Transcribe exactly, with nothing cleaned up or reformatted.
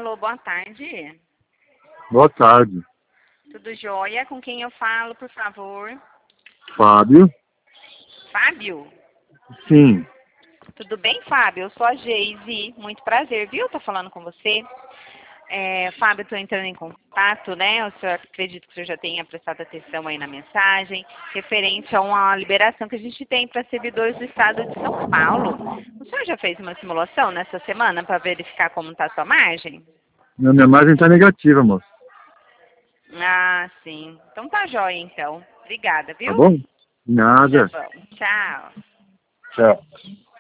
Alô, boa tarde. Boa tarde. Tudo jóia? Com quem eu falo, por favor? Fábio? Fábio? Sim. Tudo bem, Fábio? Eu sou a Geise. Muito prazer, viu? Tô falando com você. É, Fábio, estou entrando em contato, né? O senhor, acredito que o senhor já tenha prestado atenção aí na mensagem, referente a uma liberação que a gente tem para servidores do estado de São Paulo. O senhor já fez uma simulação nessa semana para verificar como está a sua margem? Minha, minha margem tá negativa, moço. Ah, sim. Então tá jóia, então. Obrigada, Tá viu? bom? Tá Nada. bom. Tchau. Tchau.